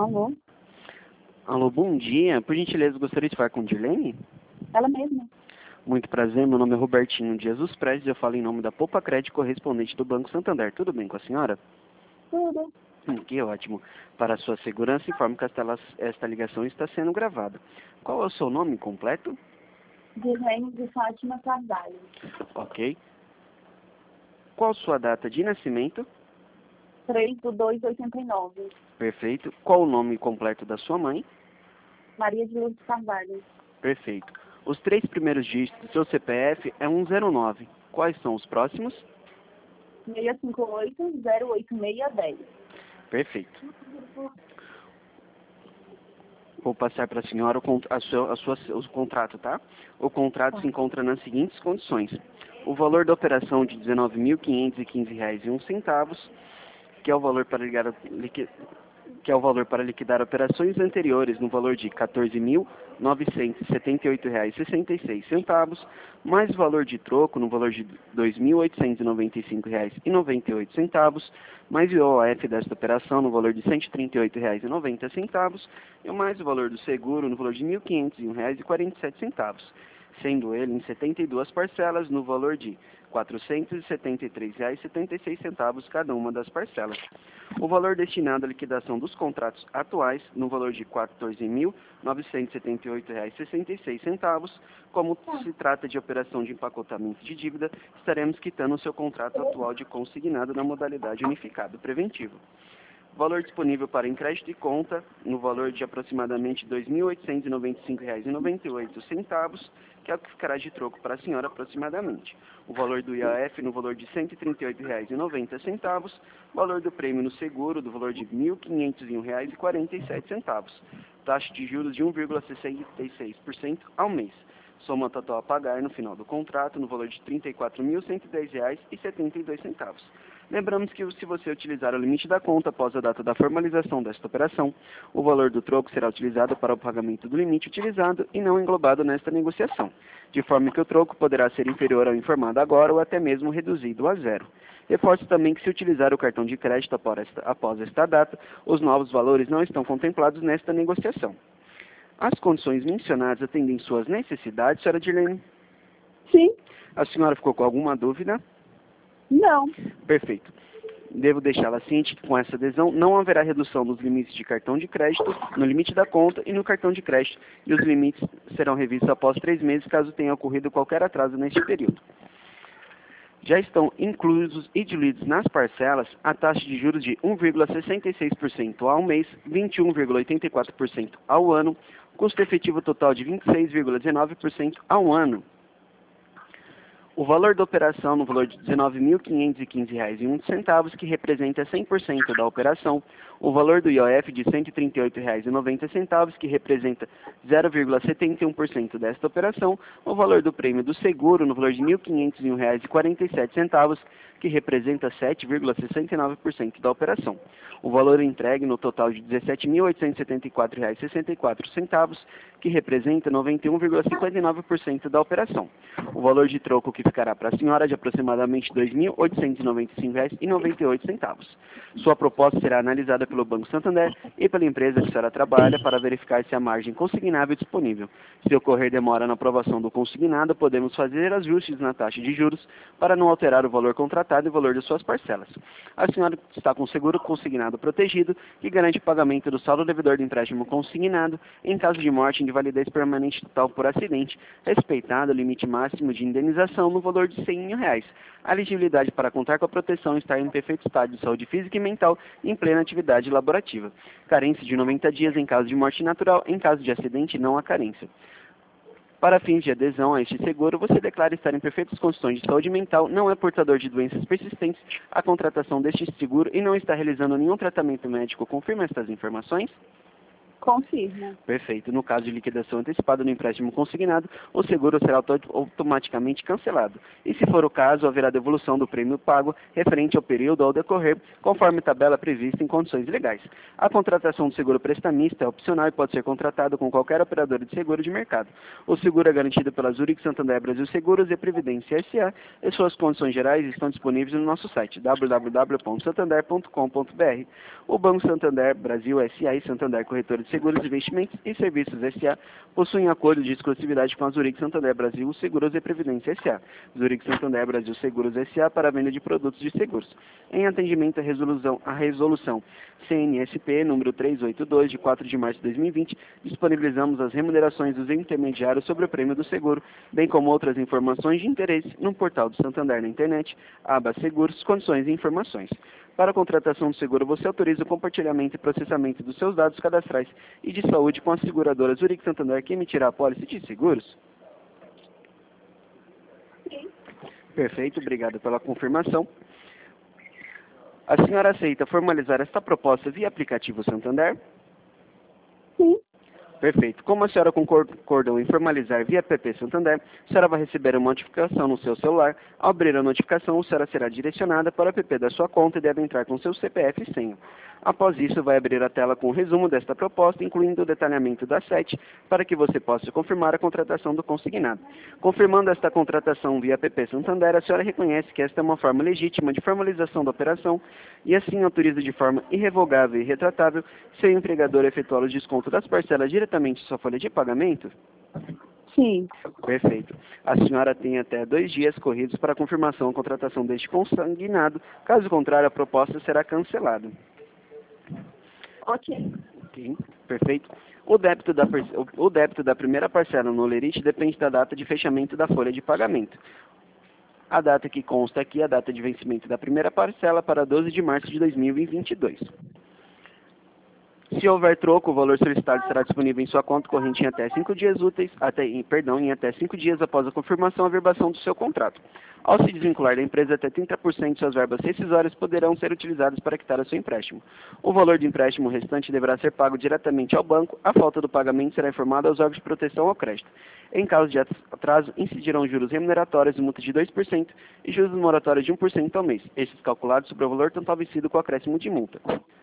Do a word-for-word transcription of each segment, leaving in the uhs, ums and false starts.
Alô? Alô, bom dia. Por gentileza, gostaria de falar com Dirlene? Ela mesma. Muito prazer, meu nome é Robertinho Dias dos Prestes, eu falo em nome da Poupa Crédito, correspondente do Banco Santander. Tudo bem com a senhora? Tudo. Hum, que ótimo. Para a sua segurança, informo que esta, esta ligação está sendo gravada. Qual é o seu nome completo? Dirlene de Fátima Carvalho. Ok. Qual sua data de nascimento? três de dois de oitenta e nove. Perfeito. Qual o nome completo da sua mãe? Maria de Lourdes Carvalho. Perfeito. Os três primeiros dígitos do seu C P F é cento e nove. Quais são os próximos? seis cinco oito zero oito seis um zero. Perfeito. Vou passar para a senhora o, cont- a sua, a sua, o contrato, tá? O contrato se encontra nas seguintes condições. O valor da operação de dezenove mil quinhentos e quinze reais e um centavos, que é o valor para ligar, a- liqui- que é o valor para liquidar operações anteriores no valor de quatorze mil novecentos e setenta e oito reais e sessenta e seis centavos, mais o valor de troco no valor de dois mil oitocentos e noventa e cinco reais e noventa e oito centavos, mais o I O F desta operação no valor de cento e trinta e oito reais e noventa centavos, e mais o valor do seguro no valor de mil quinhentos e um reais e quarenta e sete centavos, sendo ele em setenta e duas parcelas no valor de quatrocentos e setenta e três reais e setenta e seis centavos cada uma das parcelas. O valor destinado à liquidação dos contratos atuais no valor de quatorze mil novecentos e setenta e oito reais e sessenta e seis centavos. Como se trata de operação de empacotamento de dívida, estaremos quitando o seu contrato atual de consignado na modalidade unificado preventivo. Valor disponível para crédito e conta no valor de aproximadamente dois mil oitocentos e noventa e cinco reais e noventa e oito centavos, que é o que ficará de troco para a senhora aproximadamente. O valor do I A F no valor de cento e trinta e oito reais e noventa centavos, valor do prêmio no seguro do valor de mil quinhentos e um reais e quarenta e sete centavos, taxa de juros de um vírgula sessenta e seis por cento ao mês. Soma total a pagar no final do contrato no valor de trinta e quatro mil cento e dez reais e setenta e dois centavos. Lembramos que se você utilizar o limite da conta após a data da formalização desta operação, o valor do troco será utilizado para o pagamento do limite utilizado e não englobado nesta negociação, de forma que o troco poderá ser inferior ao informado agora ou até mesmo reduzido a zero. Reforço também que se utilizar o cartão de crédito após esta, após esta data, os novos valores não estão contemplados nesta negociação. As condições mencionadas atendem suas necessidades, senhora Dirlene? Sim. A senhora ficou com alguma dúvida? Não. Perfeito. Devo deixá-la ciente que com essa adesão não haverá redução nos limites de cartão de crédito, no limite da conta e no cartão de crédito, e os limites serão revistos após três meses caso tenha ocorrido qualquer atraso neste período. Já estão inclusos e diluídos nas parcelas a taxa de juros de um vírgula sessenta e seis por cento ao mês, vinte e um vírgula oitenta e quatro por cento ao ano, custo efetivo total de vinte e seis vírgula dezenove por cento ao ano. O valor da operação no valor de dezenove mil quinhentos e quinze reais e um centavos, que representa cem por cento da operação. O valor do I O F de cento e trinta e oito reais e noventa centavos, que representa zero vírgula setenta e um por cento desta operação. O valor do prêmio do seguro no valor de mil quinhentos e um reais e quarenta e sete centavos, que representa sete vírgula sessenta e nove por cento da operação. O valor entregue no total de dezessete mil oitocentos e setenta e quatro reais e sessenta e quatro centavos, que representa noventa e um vírgula cinquenta e nove por cento da operação. O valor de troco que ficará para a senhora de aproximadamente dois mil oitocentos e noventa e cinco reais e noventa e oito centavos. Sua proposta será analisada pelo Banco Santander e pela empresa que a senhora trabalha para verificar se há margem consignável disponível. Se ocorrer demora na aprovação do consignado, podemos fazer ajustes na taxa de juros para não alterar o valor contratado e o valor de suas parcelas. A senhora está com seguro consignado protegido, que garante o pagamento do saldo devedor do empréstimo consignado em caso de morte em invalidez permanente total por acidente, respeitado o limite máximo de indenização no valor de cem mil reais. A elegibilidade para contar com a proteção está em perfeito estado de saúde física e mental e em plena atividade laborativa. Carência de noventa dias em caso de morte natural, em caso de acidente não há carência. Para fins de adesão a este seguro, você declara estar em perfeitas condições de saúde mental, não é portador de doenças persistentes, a contratação deste seguro e não está realizando nenhum tratamento médico. Confirma estas informações? Confirmo. Perfeito. No caso de liquidação antecipada no empréstimo consignado, o seguro será auto automaticamente cancelado. E se for o caso, haverá devolução do prêmio pago referente ao período ao decorrer, conforme tabela prevista em condições legais. A contratação do seguro prestamista é opcional e pode ser contratado com qualquer operadora de seguro de mercado. O seguro é garantido pela Zurich Santander Brasil Seguros e Previdência S A e suas condições gerais estão disponíveis no nosso site w w w ponto santander ponto com ponto b r. O Banco Santander Brasil S A e Santander Corretora de Seguros, Investimentos e Serviços S A possuem acordo de exclusividade com a Zurich Santander Brasil Seguros e Previdência S A. Zurich Santander Brasil Seguros S A para a venda de produtos de seguros. Em atendimento à resolução, à resolução C N S P número trezentos e oitenta e dois, de quatro de março de dois mil e vinte, disponibilizamos as remunerações dos intermediários sobre o prêmio do seguro, bem como outras informações de interesse no portal do Santander na internet, aba Seguros, Condições e Informações. Para a contratação do seguro, você autoriza o compartilhamento e processamento dos seus dados cadastrais e de saúde com a seguradora Zurich Santander, que emitirá a pólice de seguros? Sim. Perfeito, obrigado pela confirmação. A senhora aceita formalizar esta proposta via aplicativo Santander? Sim. Perfeito. Como a senhora concordou em formalizar via app Santander, a senhora vai receber uma notificação no seu celular. Ao abrir a notificação, a senhora será direcionada para o app da sua conta e deve entrar com seu C P F e senha. Após isso, vai abrir a tela com o resumo desta proposta, incluindo o detalhamento da S E T, para que você possa confirmar a contratação do consignado. Confirmando esta contratação via app Santander, a senhora reconhece que esta é uma forma legítima de formalização da operação e assim autoriza de forma irrevogável e retratável seu empregador efetuar o desconto das parcelas diretamente em sua folha de pagamento? Sim. Perfeito. A senhora tem até dois dias corridos para a confirmação da contratação deste consignado. Caso contrário, a proposta será cancelada. Ok. Ok, perfeito. O débito, da, o débito da primeira parcela no Olerite depende da data de fechamento da folha de pagamento. A data que consta aqui é a data de vencimento da primeira parcela para doze de março de dois mil e vinte e dois. Se houver troco, o valor solicitado será disponível em sua conta corrente em até cinco dias úteis, até, em, perdão, em até cinco dias após a confirmação e averbação do seu contrato. Ao se desvincular da empresa, até trinta por cento de suas verbas rescisórias poderão ser utilizadas para quitar o seu empréstimo. O valor do empréstimo restante deverá ser pago diretamente ao banco. A falta do pagamento será informada aos órgãos de proteção ao crédito. Em caso de atraso, incidirão juros remuneratórios e multa de dois por cento e juros moratórios de um por cento ao mês, estes calculados sobre o valor total vencido com acréscimo de multa.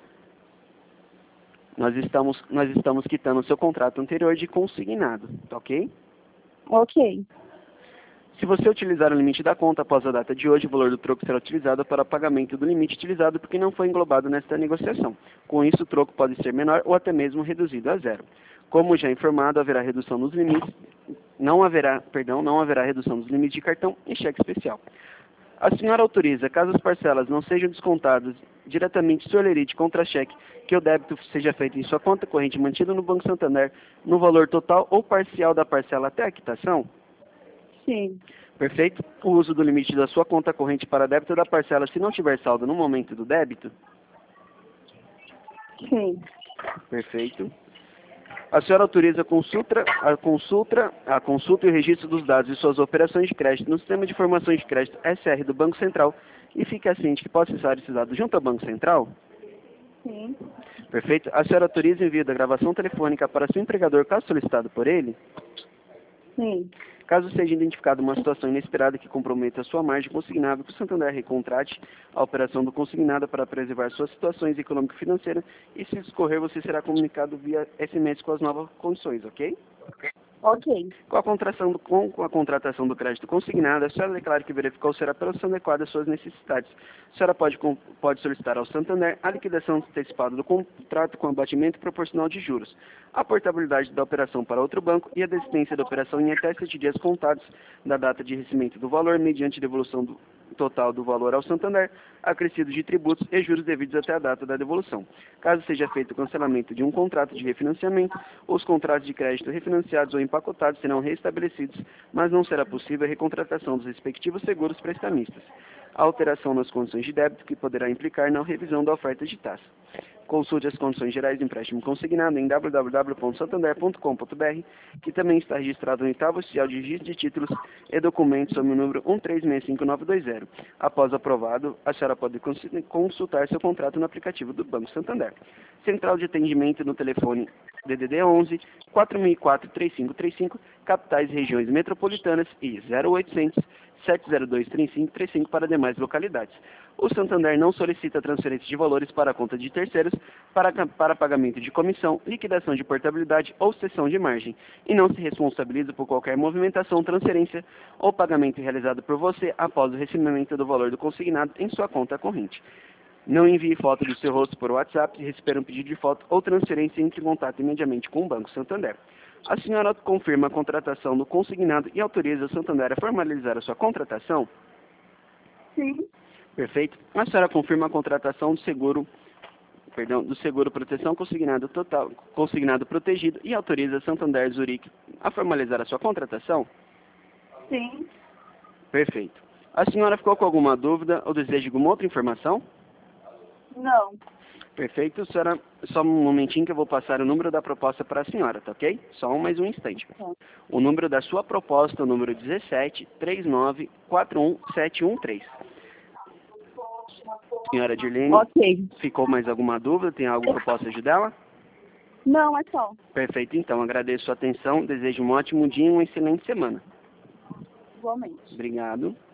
Nós estamos, nós estamos quitando o seu contrato anterior de consignado, tá ok? Ok. Se você utilizar o limite da conta após a data de hoje, o valor do troco será utilizado para pagamento do limite utilizado porque não foi englobado nesta negociação. Com isso, o troco pode ser menor ou até mesmo reduzido a zero. Como já informado, haverá redução nos limites, não haverá, perdão, não haverá redução dos limites de cartão e cheque especial. A senhora autoriza, caso as parcelas não sejam descontadas diretamente do Olerite contra cheque, que o débito seja feito em sua conta corrente mantida no Banco Santander no valor total ou parcial da parcela até a quitação? Sim. Perfeito. O uso do limite da sua conta corrente para débito da parcela se não tiver saldo no momento do débito? Sim. Perfeito. A senhora autoriza a consulta, a consulta, a consulta e o registro dos dados de suas operações de crédito no Sistema de Informações de Crédito S R do Banco Central e fica ciente que pode acessar esses dados junto ao Banco Central? Sim. Perfeito. A senhora autoriza o envio da gravação telefônica para seu empregador caso solicitado por ele? Sim. Caso seja identificada uma situação inesperada que comprometa a sua margem consignável, que o Santander recontrate a operação do consignado para preservar suas situações econômico-financeiras e, se discorrer, você será comunicado via S M S com as novas condições, ok? Ok. Com a, contratação do, com, com a contratação do crédito consignado, a senhora declara que verificou ser a operação adequada às suas necessidades. A senhora pode, com, pode solicitar ao Santander a liquidação antecipada do contrato com abatimento proporcional de juros, a portabilidade da operação para outro banco e a desistência da operação em até sete dias contados da data de recebimento do valor, mediante devolução do total do valor ao Santander, acrescido de tributos e juros devidos até a data da devolução. Caso seja feito o cancelamento de um contrato de refinanciamento, os contratos de crédito refinanciados ou empacotados serão restabelecidos, mas não será possível a recontratação dos respectivos seguros prestamistas. A alteração nas condições de débito, que poderá implicar na revisão da oferta de taxa. Consulte as condições gerais do empréstimo consignado em w w w ponto santander ponto com ponto b r, que também está registrado no oitavo oficial de registro de títulos e documentos sob o número um três seis cinco nove dois zero. Após aprovado, a senhora pode consultar seu contrato no aplicativo do Banco Santander. Central de atendimento no telefone D D D onze, quatro mil e quatro, três cinco três cinco, capitais e regiões metropolitanas e zero oitocentos, sete zero dois, três cinco três cinco para demais localidades. O Santander não solicita transferência de valores para a conta de terceiros para, para pagamento de comissão, liquidação de portabilidade ou cessão de margem e não se responsabiliza por qualquer movimentação, transferência ou pagamento realizado por você após o recebimento do valor do consignado em sua conta corrente. Não envie foto do seu rosto por WhatsApp. Se receber um pedido de foto ou transferência, entre em contato imediatamente com o Banco Santander. A senhora confirma a contratação do consignado e autoriza o Santander a formalizar a sua contratação? Sim. Perfeito. A senhora confirma a contratação do seguro, perdão, do seguro proteção consignado total, consignado protegido e autoriza Santander Zurique a formalizar a sua contratação? Sim. Perfeito. A senhora ficou com alguma dúvida ou deseja alguma outra informação? Não. Perfeito, senhora. Só um momentinho que eu vou passar o número da proposta para a senhora, tá ok? Só um, mais um instante. Tá. O número da sua proposta é o número dezessete, trinta e nove, quarenta e um, sete um três. Senhora Dirlene, Ok. ficou mais alguma dúvida? Tem algo que eu possa ajudá-la? Não, é só. Perfeito, então. Agradeço a atenção, desejo um ótimo dia e uma excelente semana. Igualmente. Obrigado.